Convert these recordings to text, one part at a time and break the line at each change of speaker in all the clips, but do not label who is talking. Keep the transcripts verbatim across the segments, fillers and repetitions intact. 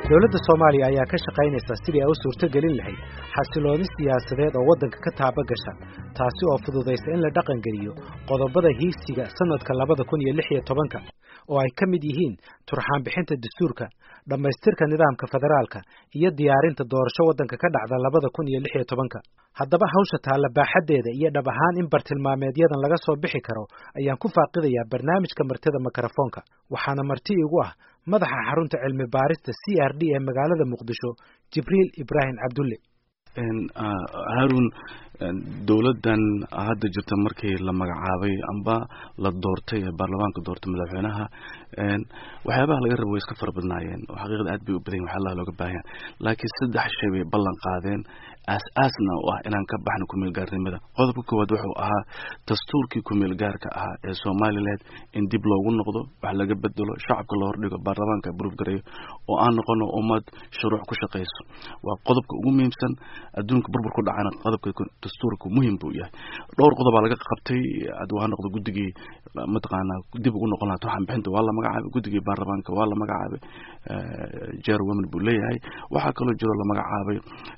dowladda Soomaaliya ayaa ka shaqaynaysa sidii ay u suurtagelin lahayd xasilooni siyaasadeed oo waddanka ka taaba gasha taasi oo fududeysa in la dhaqan geliyo qodobada hiigsiga sanadka labada kun iyo lix iyo tobanka oo ay ka mid yihiin turxaan bixinta dastuurka dhamaystirka nidaamka federaalka iyo diyaarinta doorasho waddanka ka dhacda labada kun iyo lix iyo tobanka haddaba hawsha taalla baaxaddeeda iyo dhab ahaan in bartilmaameedyadan laga soo bixi karo ayaan ku faaqidayaa barnaamijka martida mikrofoonka waxaana marti igu ah madaxa xarunta cilmi baarista C R D ee magaalada Muqdisho Jibriil Ibrahim Cabdulle
en Harun dowladan hadda jirta markii la magacaabay amba la doortay baarlamaanka doortay madaxweynaha en waxyaabaha laga rabo iska farbadnaayeen oo xaqiiqada aad bay u badan waxa looga baahan laakiin saddex shay bay ballan qaadeen aas-aasna oo ah inaan ka baxno ku meel gaarnimada qodobka koowaad wuxuu ahaa dastuurkii ku meel gaarka ah ee Soomaaliland in dib loogu noqdo wax laga bedelo shacabka loo hordhigo baarlamaanka proof gareeyo oo aan noqono ummad shuruuc ku shaqeyso waa qodobka ugu muhiimsan adduunka burbur ku dhacana qodobka dastuurku muhiim buu yahay dhowr qodob baa laga qabtay aad waa noqdo guddigii mataqaana dib ugu noqon lahaa waxaan bixinta waa la magacaabay guddigii baarlamaanka waa la magacaabay jeer women buu leeyahay waxa kale jiro la magacaabay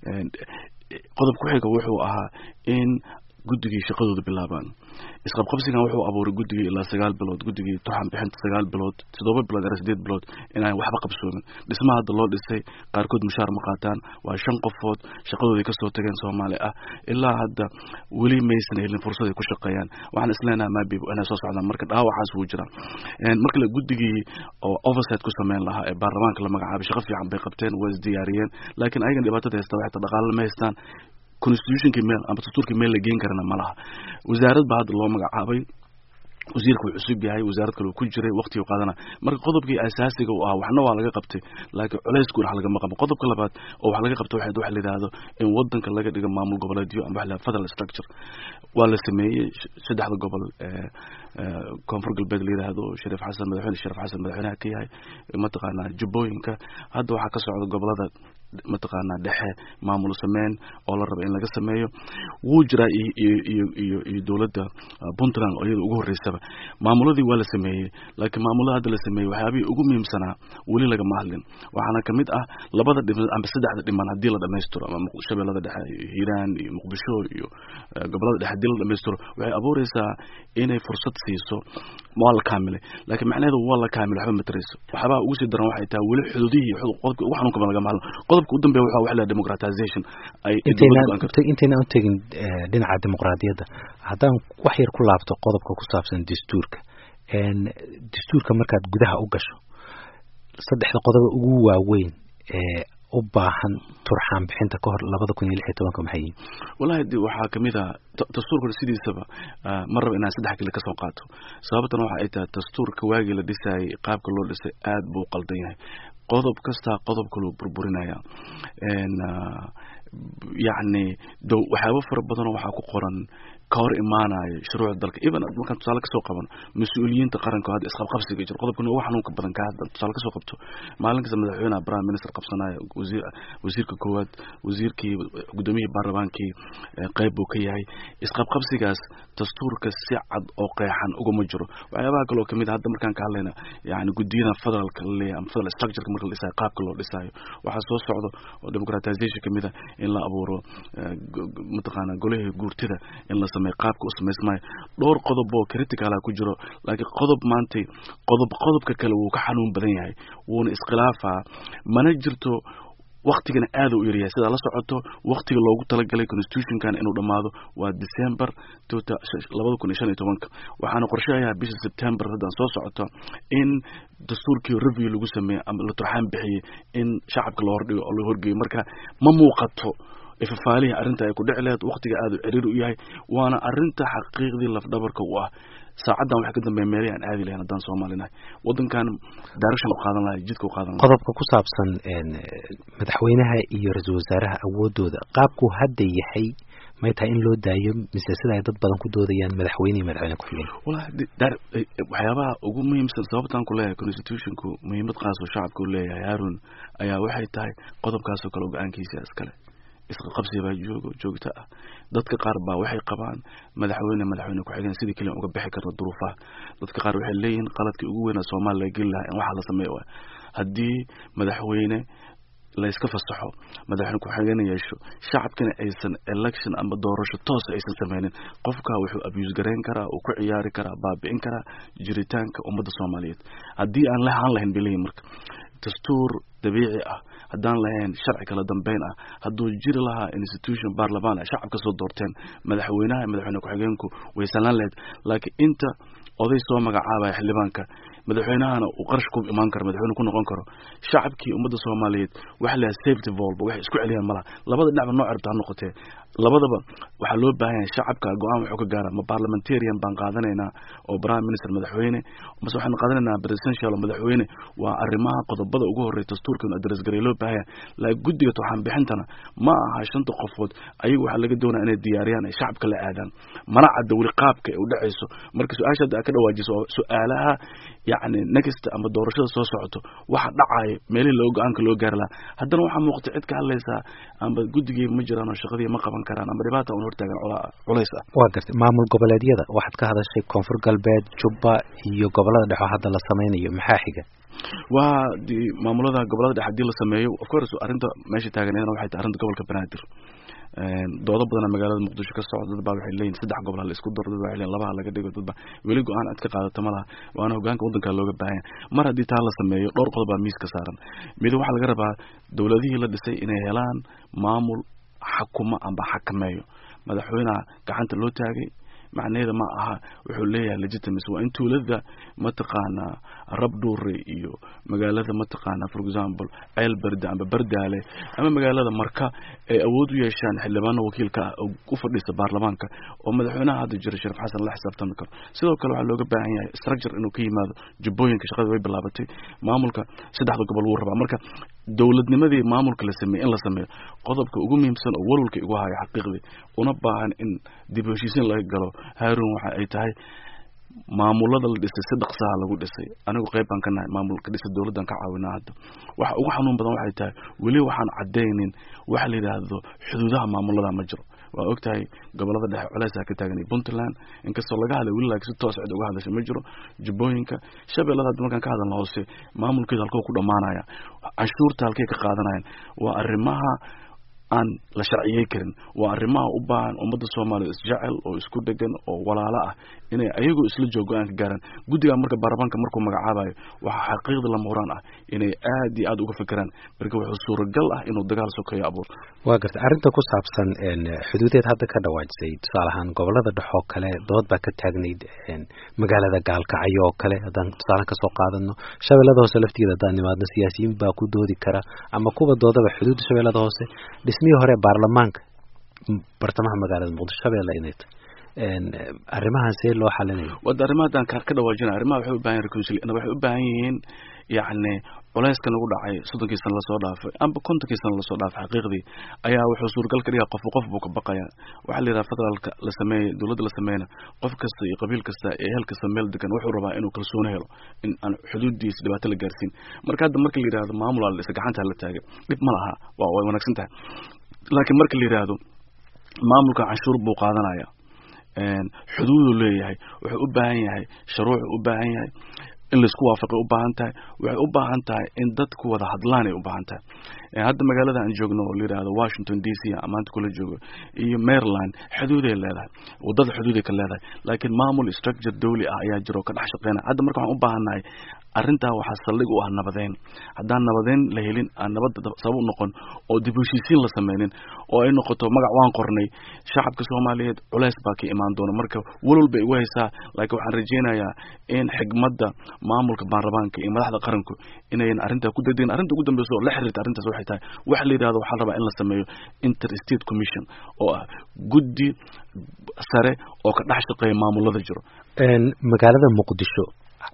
qodob ku xiga wuxuu ahaa in guddigii shaqadooda bilaabaan isqabqabsigan wuxuu abuuray guddigii ilaa sagaal bilood guddigii turxaan bixinta sagaal bilood toddoba bilood ilaa sideed bilood inaan waxba qabsoomin dhismaha hadda loo dhisay qaarkood mushaar ma qaataan waa shan qofood shaqadoodii kasoo tageen Soomaali ah ilaa hadda weli maysan helin fursad ay ku shaqeeyaan waxaan isleenahay maabi inay soo socdaan marka dhaawacaas wuu jira marka la guddigii oo oversight ku sameyn lahaa ee baarlamaanka la magacaabay shaqo fiican bay qabteen way isdiyaariyeen laakiin ayaga dhibaatada haysta waxay dhaqaale ma haystaan constitution meel ama dastuurka meel la geen karana ma laha wasaarad baa hadda loo magacaabay wasiirku wuxuu cusub yahay wasaarad kale ku jiray waqti uu qaadana marka qodobkii asaasiga uu ah waxna waa laga qabtay laakiin culaysku wax laga maqan qodobka labaad oo wax laga qabtay waxa wax la yiraahdo in wadanka laga dhigo maamul goboleedyo ama wax la federal structure waa la sameeyay saddexda gobol ee koonfur galbeed la yiraahdo Shariif Xasan madaxweyne Shariif Xasan madaxweynaha ka yahay mataqaana Jubbooyinka hadda waxa ka socda gobolada mataqaana dhexe maamul sameyn oo la rabo in laga sameeyo wuu jira iyo iyo iyo dawladda Puntland oo iyada ugu horeysay maamuladii waa la sameeyay laakiin maamulada hadda la sameeyay waxyaabihii ugu muhiimsanaa weli laga mahlin waxaana kamid ah labada dhiman ama saddexda dhiman hadii la dhameystiro ama shabeellada dhexe Hiiraan iyo Muqdisho iyo gobolada dhexe hadii la dhameystiro waxay abuureysaa inay fursad siiso maal kaamil laakiin macnaheedu waa la kaamil waxba ma tarayso waxba ugu sii daran waxay tahay weli xuduudihii qodobka ugu xanuunka laga mahlin qodobka u dambeeya waxa wax la democratization ay
intaynaan u tegin dhinaca dimuqraadiyadda haddaan wax yar ku laabto qodobka ku saabsan dastuurka een dastuurka markaad gudaha u gasho saddexda qodob ugu waaweyn ee u baahan turxaan bixinta ka hor labada kun iyo lix iyo tobanka maxay
wallahi waxa kamid ah dastuurka sidiisaba mar raba inaan saddex kale ka soo qaato sababtan waxa ay tahay dastuurka waagi la dhisay qaabka loo dhisay aad buu qaldan yahay qodob kasta qodobka loo burburinaya een يعني دو waxyaabo fara badan waxa ku qoran ka hor imaanaya shuruucda dalka even markaan tusaale ka soo qaban mas'uuliyiinta qaranka hadda isqab qabsiga jir qodobkan wax xanuun ka badan ka hadda tusaale ka soo qabto maalinka madaxweynaha prime minister qabsanaya wasiir wasiirka koowaad wasiirkii gudoomiyaha baarlamaankii qayb uu ka yahay isqab qabsigaas dastuurka si cad oo qeexan uga ma jiro waxyaabaha kale oo kamid ah hadda markaan ka hadlayna yani gudiyada federaalka leeyahay ama federal structure marka la dhisayo qaabka loo dhisayo waxa soo socdo oo democratization kamid ah in la abuuro mataqaana golaha guurtida in la sameeyo qaabka u sameysmay dhowr qodob oo critical ah ku jiro laakiin qodob maantay qodob qodobka kale uu ka xanuun badan yahay wuuna iskhilaafa mana jirto waqtigan aad u yariya sida la socoto waqtiga loogu talagalay constitution-kan inuu dhamaado waa December labada kun iyo shan iyo tobanka waxaana qorsheeyaa bisha September hadan soo socoto in dastuurkii review lagu sameeyo ama la turxaan bixiyay in shacabka loo hordhigo oo loo horgeeyo marka ma muuqato ifafaalihi arinta ay ku dhicleed waqtiga aad u ciriir u yahay waana arinta xaqiiqdii laf dhabarka u ah saacadan waxa ka dambeeyay meelaha aan aadi lahayn hadan Soomaaliyeed wadankan direction u qaadan lahayn jidka u qaadan
qodobka ku saabsan een madaxweynaha iyo ra'iisul wasaaraha awoodooda qaabku hadda yahay ma tahay in loo daayo mise sida ay dad badan ku doodayaan madaxweynaha madaxweyne ku xigeen
wallahi waxyaabaha ugu muhiimsan sababtan ku leeyahay constitution-ku muhiimad qaas oo shacabku leeyahay Harun ayaa waxay tahay qodobkaas oo kale go'aankiisa iskale isqa qabsiga joogo joogta ah dadka qaar baa waxay qabaan madaxweyne madaxweyne ku xigeen sidii kaliya uga bixi karto duruufaha dadka qaar waxay leeyihiin qaladkii ugu weyn ee Soomaaliya gal lahaa in waxa la sameeyo hadii madaxweyne la iska fasaxo madaxweyne ku xigeenka yeesho shacabkana aysan election ama doorasho toos aysan sameeynin qofka wuxuu abuse gareyn karaa oo ku ciyaari karaa baabi'in karaa jiritaanka ummadda Soomaaliyeed haddii aan la haan lahayn bilay marka dastuur dabiici ah haddaan lahayn sharci kala dambeyn ah hadduu jiri lahaa institution baarlamaan ah shacabka soo doorteen madaxweynaha madaxweyne ku xigeenku way salaan lahayd laakiin inta oday soo magacaabay xildhibaanka madaxweynahana uu qarash ku imaan karo madaxweyne ku noqon karo shacabkii ummadda Soomaaliyeed waxa la safety valve wax isku celiyaan malaha labada dhinac nooc arta noqotay labadaba waxa loo baahan yahay shacabka go'aan wuxuu ka gaaraa ma parliamentarian baan qaadanaynaa oo prime minister madaxweyne mas waxaan qaadanaynaa presidential madaxweyne waa arrimaha qodobada ugu horeeya dastuurka in address gareey loo baahan la guddiga waxaan bixintana ma aha shanta qofood ayagu waxa laga doonayaa inay diyaariyaan ay shacabka la aadaan mana cadda wali qaabka ay u dhacayso marka su'aasha ka dhawaajiso su'aalaha يعني next ama doorashada soo socoto waxa dhacay meelihii loo go'aanka loo gaar la haddana waxa muuqata cid ka hadlaysa ama guddigii ma jiraan oo shaqadii ma qaban karaan ama dhibaato aan hortaagan culays ah
waa gartay maamul goboleedyada waxaad ka hadashay koonfur galbeed Jubba iyo gobolada dhexe hadda la sameeyo maxaa xiga
waa di maamulada gobolada dhexe hadii la sameeyo of course arinta meesha taagan waxay tahay arinta gobolka Banaadir doodo badan magaalada Muqdisho ka socda dad baa waxay leeyihiin saddex gobol la isku daro dad waxay leeyihiin laba laga dhigo dad baa weli go'aan aad ka qaadato malaha waana hoggaanka wadanka looga baahan mar hadii taa la sameeyo dhowr qodob baa miiska saaran mid waxa laga rabaa dawladihii la dhisay inay helaan maamul xukuma amba xakameeyo madaxweynaha gacanta loo taagay macnaheedu ma aha wuxuu leeyahay legitimacy waa in tuulada ma taqaana Rabduure iyo magaalada ma taqaana for example Ceelberde amba Bardaale ama magaalada Marka ay awood u yeeshaan xildhibaan wakiilka u fadhiista baarlamaanka oo madaxweynaha hadda jira Shariif Xasan la xisaabtami karo sidoo kale waxa looga baahan yahay structure inuu ka yimaado jubbooyinka shaqada way bilaabatay maamulka saddexda gobol uu rabaa marka dawladnimadii maamulka la sameeyay in la sameeyo qodobka ugu muhiimsan oo walwalka igu haya xaqiiqdii una baahan in dib u heshiisiin laga galo Harun waxa ay tahay maamulada la dhisay si dhaqso ah lagu dhisay anigu qayb baan ka nahay maamulka dhisay dawladdan ka caawinaa hadda waxa ugu xanuun badan waxay tahay wali waxaan cadeynin waxa la yiraahdo xuduudaha maamulada ma jiro waa ogtahay gobolada dhexe culays ka taagan Puntland inkastoo laga hadlay wali laakiin si toos ah uga hadashay ma jiro jubbooyinka shabeellada markaan ka hadalno hoose maamulkeeda halkoo ku dhamaanaya cashuurta halkee ka qaadanayaan waa arrimaha aan la sharciyay karin waa arrimaha u baahan ummadda Soomaaliyeed isjecel oo isku dhagan oo walaalo ah inay ayagu isla joogaan ka gaaraan guddiga marka baarlamaanka markuu magacaabayo waxa xaqiiqda la muuraan ah inay aad iyo aad uga fikiraan marka wuxuu suuragal ah inuu dagaal sokeeyo abuur
waa gartay arrinta ku saabsan een xuduudeed hadda ka dhawaajisay tusaalahan gobolada dhexe oo kale dood baa ka taagnayd een magaalada Gaalkacyo oo kale haddaan tusaale ka soo qaadano shabeellada hoose laftigeeda haddaan nimaadno siyaasiyiin baa ku doodi kara ama kuwa doodaba xuduudda shabeellada hoose dhismihii hore baarlamaanka bartamaha magaalada Muqdisho shabeelle inay een arrimahan see loo xalinayo
wada arrimahan ka ka dhawaajina arrimaha waxay u baahan yihiin reconciliation waxay u baahan yihiin يعني culayska nagu dhacay soddonkii sano la soo dhaafay amba kontonkii sano la soo dhaafay xaqiiqdii ayaa wuxuu suuragal ka dhigaa qof qof buu ka baqaya waxa la yiraahdaa federaalka la sameeyay dawladda la sameeyna qof kasta iyo qabiil kasta ee hel kasta meel degan wuxuu rabaa inuu kalsooni helo in aan xuduudiisa dhibaato la gaarsiin marka hadda marka la yiraahdo maamul la isa gacanta la taagay dib ma laha waa way wanaagsan tahay laakiin marka la yiraahdo maamulka canshuur buu qaadanaya een xuduud uu leeyahay wuxuu u baahan yahay shuruuc u baahan yahay in la isku waafaqo u baahan tahay waxay u baahan tahay in dadku wada hadlaan ay u baahan tahay ee hadda magaalada aan joogno oo la yiraahdo Washington D C amaanta kula joogo iyo Maryland xuduud ay leedahay wadada xuduud ay ka leedahay laakiin maamul structure dawli ah ayaa jiro ka dhex shaqeynaya hadda marka waxaan u baahanahay arrintaa waxa saldhig u ah nabadeyn haddaan nabadeyn la helin aan nabad sabab u noqon oo dib u heshiisiin la sameynin oo ay noqoto magac waan qornay shacabka Soomaaliyeed culays baa ka imaan doona marka walwalba ay waysaa laakiin waxaan rajeynayaa in xigmadda maamulka baarlamaanka iyo madaxda qaranku inay arrinta ku dadeen arrinta ugu dambayso la xiriirta arrintaas waxay tahay wax la yiraahdo waxa la rabaa in la sameeyo interstate commission oo ah guddi sare oo ka dhex shaqeeya maamulada jiro
een magaalada Muqdisho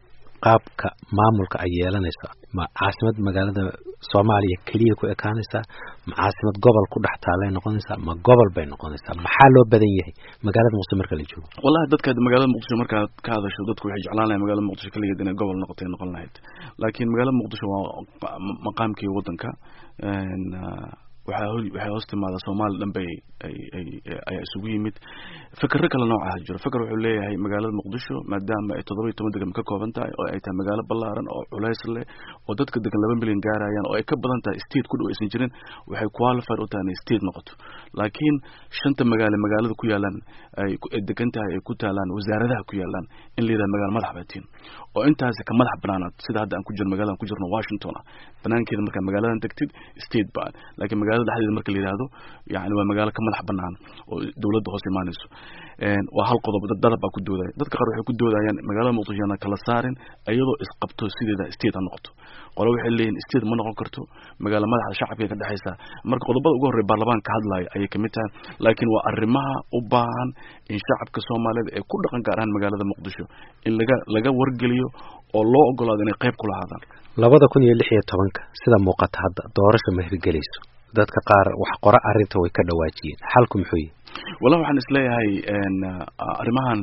qaabka maamulka ay yeelanaysa ma caasimad magaalada Soomaaliya kaliya ku ekaanaysa ma caasimad gobol ku dhex taalay noqonaysa ma gobol bay noqonaysa maxaa loo badan yahay magaalada Muqdisho marka la joogo
wallahi dadka magaalada Muqdisho marka ka hadasho dadku waxay jeclaanayaan magaalada Muqdisho kaliya inay gobol noqoto noqon lahayd laakiin magaalada Muqdisho waa maqaamkii wadanka een waxaa waxay hoos timaada Soomaali dhanbe ay ay ay isugu yimid fikir kale nooc ah jiro fikir wuxuu leeyahay magaalada Muqdisho maadaama ay toddoba iyo toban degan ka kooban tahay oo ay tahay magaalo ballaaran oo culays leh oo dadka degan laba milyan gaarayaan oo ay ka badan tahay state ku dhow aysan jirin waxay qualified u tahay state noqoto laakiin shanta magaalo magaalada ku yaalan ay degan tahay ay ku taalaan wasaaradaha ku yaalan in la yiraahdo magaalo madax baatiin oo intaas ka madax banaanad sida hadda aan ku jirno magaalada ku jirno Washington banaankeeda marka magaaladan tagtid state baan laakiin magaalada dhexdeeda marka la yiraahdo yaani waa magaalo ka madax banaan oo dawladda hoos imaanayso een waa hal qodob dad dalab ku dooday dadka qaar waxay ku doodayaan magaalada Muqdisho aan kala saarin ayadoo isqabto sideeda state aan noqoto qolo waxay leeyihiin state ma noqon karto magaalo madaxda shacabka ka dhaxaysa marka qodobada ugu horeeya baarlamaanka hadlay ayay kamid tahay laakiin waa arrimaha u baahan in shacabka Soomaaliyeed ay ku dhaqan gaaraan magaalada Muqdisho in laga laga wargeliyo oo loo ogolaado inay qayb ku lahaadaan
labada kun iyo lix iyo tobanka sida muuqata hadda doorasho ma hirgelayso dadka qaar wax qora arinta way ka dhawaajiyeen xalku muxuu yahay
والله waxaan isleeyahay een arimahan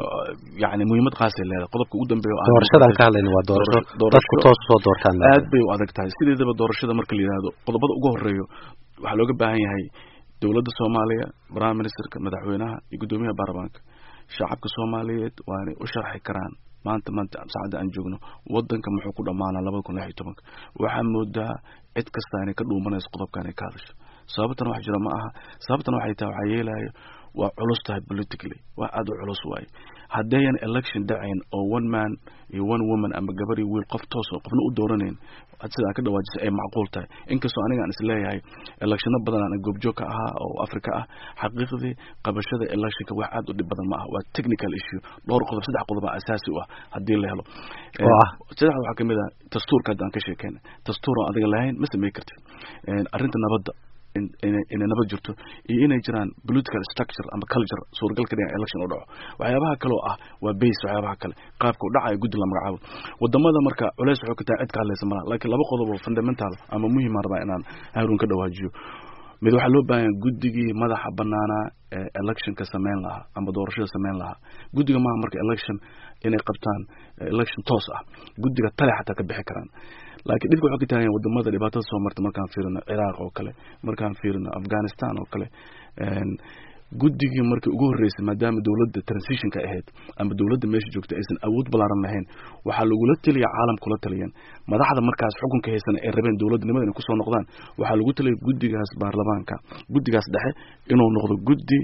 yaani muhiimad qaas ah leedahay qodobka ugu dambeeyo
doorashadan ka hadlayna waa doorasho dadku toos soo doortaan
aad bay u adag tahay sideedaba doorashada marka la yiraahdo qodobada ugu horeeyo waxa looga baahan yahay dawladda Soomaaliya prime ministerka madaxweynaha iyo gudoomiyaha baarlamaanka shacabka Soomaaliyeed waa inay u sharxi karaan maanta maanta saacada aan joogno wadanka muxuu ku dhamaanaa laba kun iyo lix iyo toban waxa moodaa cid kasta inay ka dhuumanayso qodobkan ay ka hadasho sababtan wax jira ma aha sababtan waxay tahay waxa yeelaayo waa culus tahay politically waa aad u culus waay haddeen election dhaceen oo one man iyo one woman ama gabar iyo wiil qof toos oo qofna u dooraneen sida ka dhawaajisay ay macquul tahay inkastoo aniga aan isleeyahay electiono badan aan goobjoog ka ahaa oo Afrika ah xaqiiqdii qabashada electionka wax aad u dhib badan ma aha waa technical issue dhowr qodob saddex qodob asaasi u ah hadii la helo saddex waxa kamid ah dastuurka aan ka sheekeynay dastuur aan adiga lahayn ma sameey kartid arinta nabadda in in nabad jirto iyo inay jiraan political structure ama culture suuragal ka dhigay election oo dhaco waxyaabaha kale oo ah waa base waxyaabaha kale qaabka u dhacay guddi la magacaabo wadamada marka culays wuxuu ka tahay cid ka hadlaysa ma laakiin laba qodob oo fundamental ama muhiim ah inaan Haroon ka dhawaajiyo mid waxa loo baahan guddigii madaxa banaana ee election ka sameyn lahaa ama doorashada sameyn lahaa guddiga ma marka election inay qabtaan election toos ah guddiga tale xataa ka bixi karaan laakiin dhibka wuxuu ka tahay wadamada dhibaatada soo martay markaan fiirino Iraq oo kale markaan fiirino Afghanistan oo kale een guddigii markii ugu horeysay maadaama dawladda transition ka ahayd ama dawladda meesha joogtay aysan awood balaaran lahayn waxa lagu la taliya caalam kula taliyan madaxda markaas xukunka haysan ee rabeen dawladnimada inay ku soo noqdaan waxa lagu taliyay guddigaas baarlamaanka guddigaas dhexe inuu noqdo guddi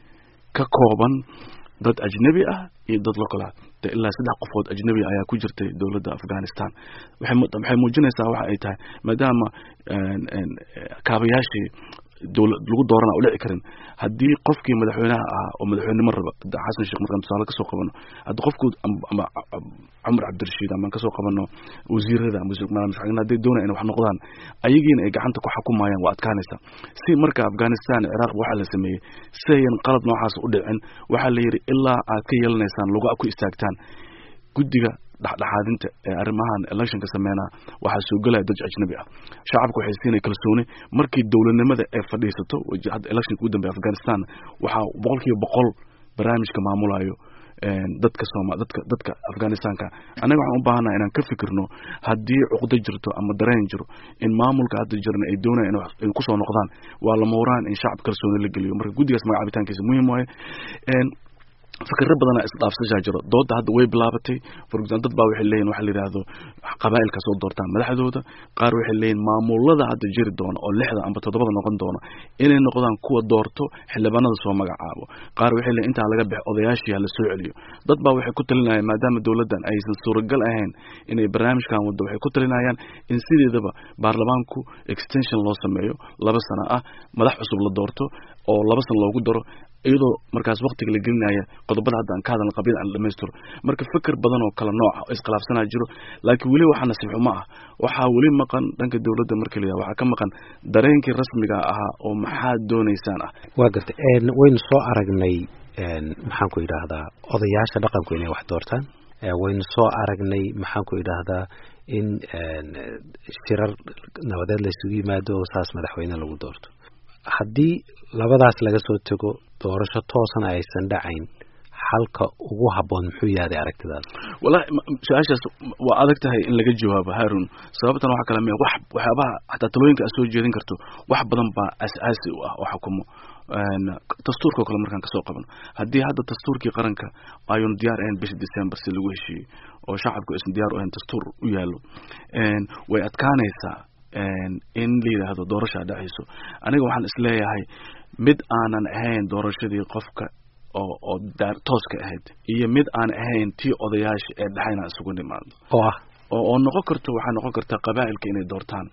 ka kooban dad ajnabi ah iyo dad local ah ilaa saddex qofood ajnabi ayaa ku jirtay dawladda Afghanistan waxay waxay muujinaysaa waxa ay tahay maadaama een kaabayaashii dawlad lagu doorana u dhici karin hadii qofkii madaxweynaha ah oo madaxweynimo raba Xasan Sheekh markaan tusaale ka soo qabano hadii qofku ama Umar Abdirashiid ama ka soo qabano wasiirada ama madaxweynaha hadii doonayaan wax noqdaan ayagiina ay gacanta ku xukumayaan waa adkaanaysa si marka Afghanistan Iraq waxa la sameeyay sayan qalad noocaas u dhicin waxa la yiri ilaa aad ka yeelanaysaan lagu ku istaagtaan guddiga dhaxdhaxaadinta ee arrimahan election ka sameeyna waxa soo galay dad ajnabi ah shacabku waxay siinay kalsooni markii dawladnimada ay fadhiisato hadda election ku dambeeyay Afghanistan waxa boqolkiiba boqol barnaamijka maamulayo een dadka Soomaali dadka dadka Afghanistanka anaga waxaan u baahanahay inaan ka fikirno hadii cuqdo jirto ama dareen jiro in maamulka hadda jirna ay doonayaan in ku soo noqdaan waa la mooraan in shacab kalsooni la geliyo marka guddigaas magacaabitaankiisa muhiim waaye een fikirro badan ay isdhaafsasha jiro dooda hadda way bilaabatay for example dad baa waxay leeyihiin waxa la yiraahdo qabaa'ilka soo doortaan madaxdooda qaar waxay leeyihiin maamulada hadda jiri doona oo lixda amba toddobada noqon doona inay noqdaan kuwa doorto xildhibaanada soo magacaabo qaar waxay leeyihiin inta laga bixi odayaashii la soo celiyo dad baa waxay ku talinayaan maadaama dawladdan aysan suuragal ahayn inay barnaamijkan wado waxay ku talinayaan in sideedaba baarlamaanku extension loo sameeyo laba sano ah madax cusub la doorto oo laba sano loogu daro iyadoo markaas waqtiga la gelinaya qodobada hadda aan ka hadalno qabiil aan dhameystiro marka fikir badan oo kala nooc ah iskhilaafsanaa jiro laakiin wali waxa nasiib xumo ah waxa wali maqan dhanka dawladda markii la waxa ka maqan dareenkii rasmiga ah oo maxaa doonaysaan ah
waa gartay een waynu soo aragnay een maxaan ku yiraahdaa odayaasha dhaqanku inay wax doortaan ee waynu soo aragnay maxaan ku yiraahdaa in een shirar nabadeed la isugu yimaado oo saas madaxweyne lagu doorto haddii labadaas laga soo tago doorasho toosan aysan dhacayn xalka ugu haboon muxuu yahay aragtidaada
wallahi su'aashaas waa adag tahay in laga jawaabo Harun sababtan waxa kala meey wax waxyaabaha hatta talooyinka soo jeedin karto wax badan baa asaasi u ah oo xukumo dastuurka kale markaan ka soo qaban hadii hadda dastuurkii qaranka ayuu diyaar ahayn bishii December si lagu heshiiyo oo shacabku aysan diyaar u ahayn dastuur u yaalo een way adkaanaysaa een in liidahdo doorasho dhacayso aniga waxaan isleeyahay mid aanan ahayn doorashadii qofka oo oo daar tooska ahayd iyo mid aan ahayn tii odayaasha ee dhaxayna isugu nimaado
oo ah
oo noqon karto waxa noqon karta qabaa'ilka inay doortaan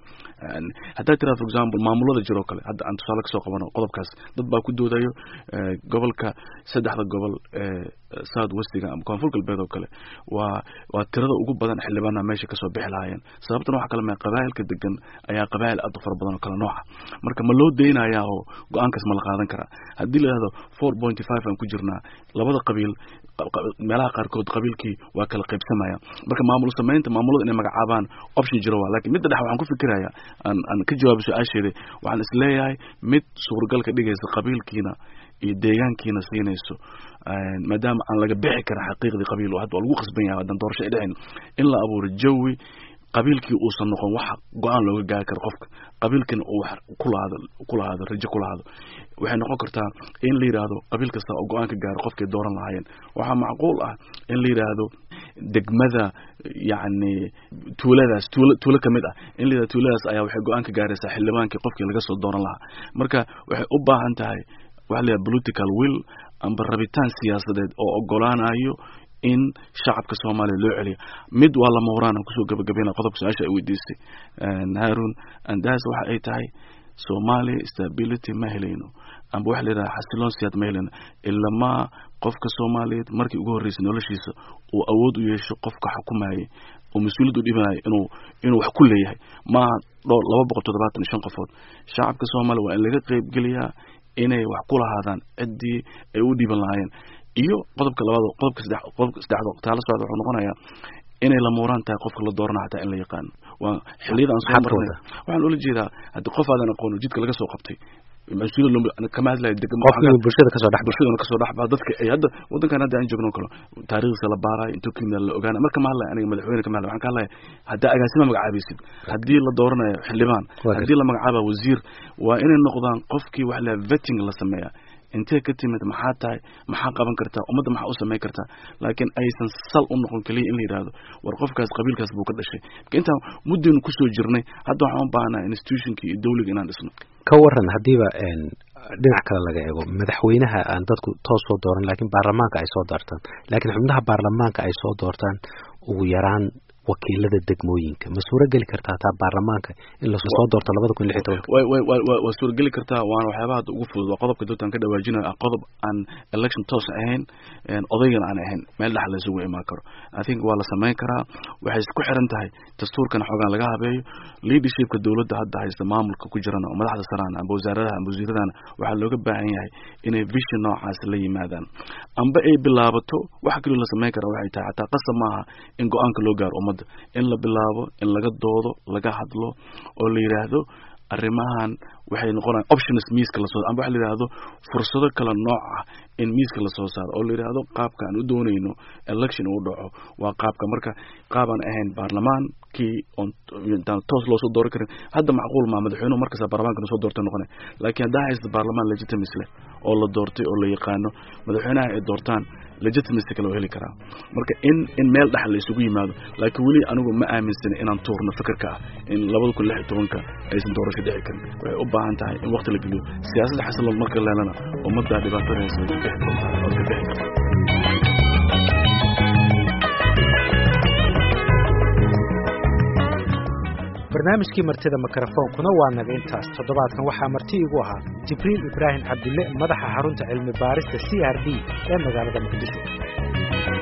hatta tira for example maamulada jiro kale hadda aan tusaale ka soo qabano qodobkaas dad baa ku doodayo gobolka saddexda gobol ee South Westiga ama Koonfur Galbeed oo kale waa waa tirada ugu badan xildhibaanada meesha ka soo bixi lahaayeen sababtuna waxa kale ma qabaa'ilka degan ayaa qabaa'il aad u fara badan oo kala nooc ah marka ma loo deynayaa oo go'aankaas ma la qaadan karaa hadii la yiraahdo four point five aan ku jirnaa labada qabiil meelaha qaar kood qabiilkii waa kala qaybsamaya marka maamul sameynta maamulada inay magacaabaan option jiro waa laakiin mid dhex waxaan ku fikirayaa aan aan ka jawaabo su'aasheeda waxaan isleeyahay mid suuragal ka dhigaysa qabiilkiina iyo deegaankiina siinayso maadaama aan laga bixi karin xaqiiqdii qabiil oo hadda lagu qasban yahay hadan doorasho dhicin in la abuuro jawi qabiilkii uu san noqon wax go'aan looga gaar karo qofka qabiilkina uu wax ku laado ku laado rajo ku laado waxay noqon kartaa in la yiraahdo qabiil kasta oo go'aan ka gaar qofkii dooran lahaayeen waxa macquul ah in la yiraahdo degmada yaani tuuladaas tuulo tuulo kamid ah in la yiraahdo tuuladaas ayaa waxay go'aan ka gaaraysaa xildhibaankii qofkii laga soo dooran lahaa marka waxay u baahan tahay waxa la political will amba rabitaan siyaasadeed oo ogolaanayo in shacabka Soomaaliya loo celiyo mid waa lama horaan ku soo gabagabeynaa qodobka su'aasha ay weydiisay Harun andaas waxa ay tahay Soomaaliya stability ma helayno amba wax la yiraahdo xasiloon siyaad ma helayno ilaa ma qofka Soomaaliyeed markii ugu horeysay noloshiisa uu awood u yeesho qofka xukumayay oo mas'uuliyad u dhibanayo inuu inuu wax ku leeyahay ma dhowr laba boqol toddobaatan iyo shan qofood shacabka Soomaaliya waa in laga qayb geliyaa inay wax ku lahaadaan cidii ay u dhiban lahaayeen iyo qodobka labaad qodobka saddex qodobka saddexdo taala socda wuxuu noqonayaa inay la mooraan tahay qofka la dooranayo taa in la yaqaan waa xillidan soo marnay waxaan ula jeedaa hadii qof aadan aqoon jidka laga soo qabtay mas'uul loo kama hadlay degmo
qofka bulshada ka soo dhax
bulshada ka soo dhax baa dadka ay hadda wadankan hadda aan joogno kale taariikhda la baaray intuu kiimna la ogaana marka ma hadlay aniga madaxweyne kama hadlay waxaan ka hadlay hadda agaasima magacaabisid hadii la dooranayo xildhibaan hadii la magacaabo wasiir waa inay noqdaan qofkii wax la vetting la sameeyaa intee ka timid maxaa tahay maxaa qaban kartaa ummadda maxaa u sameey kartaa laakiin aysan sal u noqon kaliya in la yiraahdo war qofkaas qabiilkaas buu ka dhashay inta muddin ku soo jirnay hadda waxaan u baahnaa institutionkii iyo dawladda inaan dhisno
ka waran hadiiba een dhinac kale laga eego madaxweynaha aan dadku toos soo dooran laakiin baarlamaanka ay soo doortaan laakiin xubnaha baarlamaanka ay soo doortaan ugu yaraan wakiilada degmooyinka ma suura gali kartaa taa baarlamaanka in la soo doorto laba kun iyo lix iyo toban
way way way suura gali kartaa waan waxyaabaha ugu fudud waa qodobka dadka ka dhawaajinayo qodob aan election toos ahayn een odaygan aan ahayn meel dhaxal isugu imaan karo I think waa la sameyn karaa waxay isku xiran tahay dastuurkan xogaan laga habeeyo leadershipka dawladda hadda haysta maamulka ku jirana oo madaxda saraan ama wasaaradaha ama wasiiradana waxa looga baahan yahay inay vision noocaas la yimaadaan amba ay bilaabato waxa kale la sameyn karaa waxay tahay hatta qasab maaha in go'aanka loo gaaro in la bilaabo in laga doodo laga hadlo oo la yiraahdo arrimahan waxay noqonayaan options miiska la soo amba waxa la yiraahdo fursado kala nooc ah in miiska la soo saaro oo la yiraahdo qaabka aan u doonayno election uu dhaco waa qaabka marka qaaban ahayn baarlamaankii on intaan toos loo soo dooran karin hadda macquul ma madaxweynuhu markaas baarlamaanka soo doortay noqonay laakiin hadda haysta baarlamaan legitimacy leh oo la doortay oo la yaqaano madaxweynaha ay doortaan legitimacy kale oo heli karaa marka in in meel dhaxal la isugu yimaado laakiin wali anigu ma aaminsan inaan tuurno fikirka ah in laba kun iyo lix iyo toban aysan doorasho dhici karin way u baahan tahay in waqti la geliyo siyaasadda xasilloon marka la leelana ummadda dhibaatadaysa oo ka bixi
barnaamijkii martida mikrofoonkuna waa naga intaas toddobaadkan waxaa marti igu ahaa Jibriil Ibrahim Cabdille madaxa xarunta cilmi baarista C R D ee magaalada Muqdisho.